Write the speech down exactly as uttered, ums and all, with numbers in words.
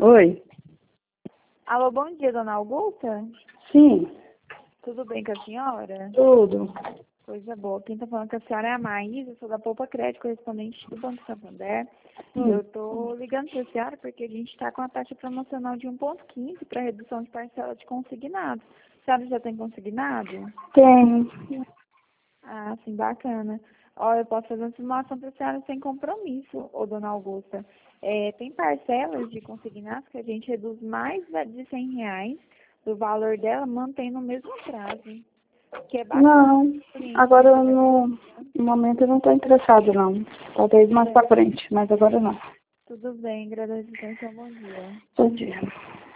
Oi. Alô, bom dia, dona Augusta? Sim, Tudo bem com a senhora? tudo. Coisa boa. Quem tá falando com a senhora é a Maísa, sou da Poupa Crédito, correspondente do Banco Santander. Hum. Eu tô ligando pra senhora porque a gente tá com a taxa promocional de um ponto quinze para redução de parcela de consignado. A senhora já tem consignado? Tenho. Ah, sim, bacana. Ó, eu posso fazer uma simulação para a senhora sem compromisso, ô dona Augusta. É, tem parcelas de consignados que a gente reduz mais de cem reais do valor dela, mantendo o mesmo prazo. Que é bacana. Não, Cliente, agora né? no, no momento eu não estou interessado não. Talvez mais É, pra frente, mas agora não. tudo bem, agradeço a atenção, bom dia. Bom dia.